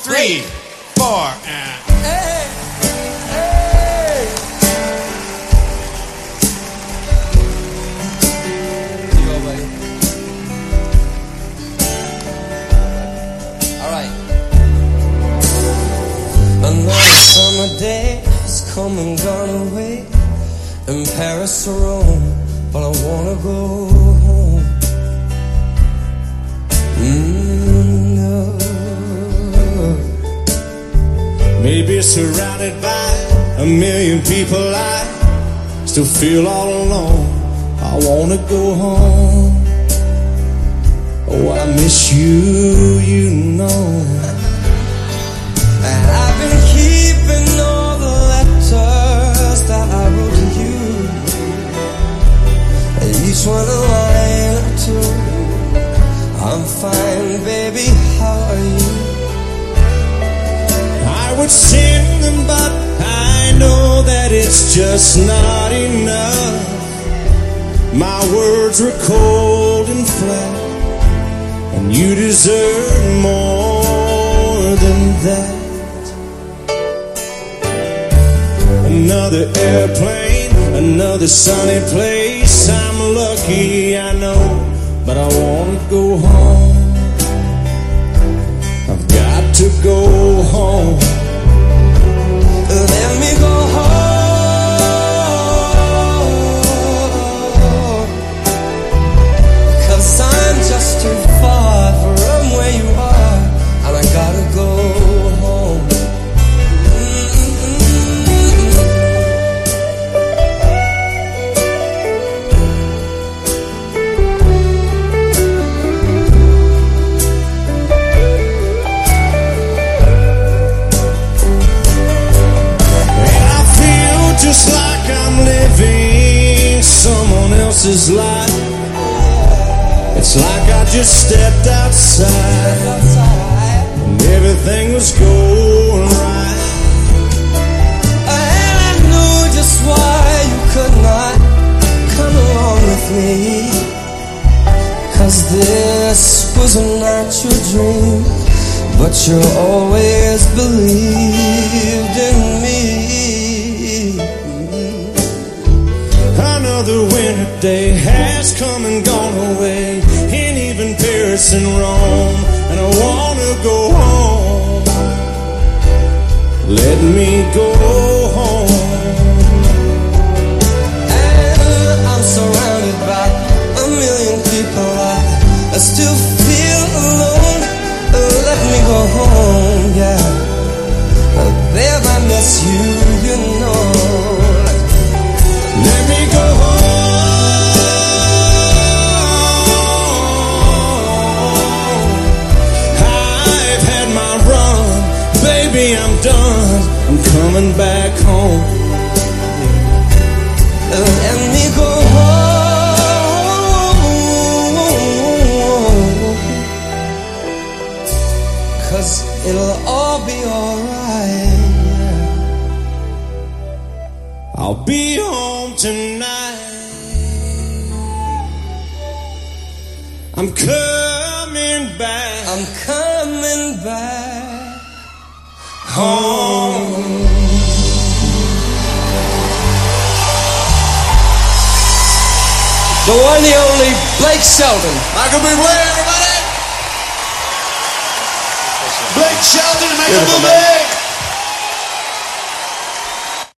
3, 4, and... Hey, hey. You go, buddy. All right. Another summer day has come and gone away, in Paris or Rome, but I wanna go home. No. Maybe surrounded by a million people, I still feel all alone. I wanna go home. Oh, I miss you, you know. And I've been keeping all the letters that I wrote to you, and each one a line or two. I'm fine, baby, how are you? I would sing them, but I know that it's just not enough. My words were cold and flat, and you deserve more than that. Another airplane, another sunny place. I'm lucky, I know, but I wanna go home. I've got to go home. Let me go home, 'cause I'm just too far from where you are, and I gotta go home. Just like I'm living someone else's life. It's like I just stepped outside and everything was going right. And I knew just why you could not come along with me, 'cause this was not your dream, but you always believed in me. Another winter day has come and gone away, and even Paris and Rome, and I wanna go home. Let me go home. And I'm surrounded by a million people, I still feel alone. Let me go home, yeah. Babe, I miss you, you know. Let me go home. I've had my run, baby, I'm done. I'm coming back home. Let me go home, 'cause it'll all be alright. I'll be home tonight. I'm coming back. I'm coming back home. The one, the only Blake Shelton. Michael Bublé, everybody! Blake Shelton, Michael Bublé!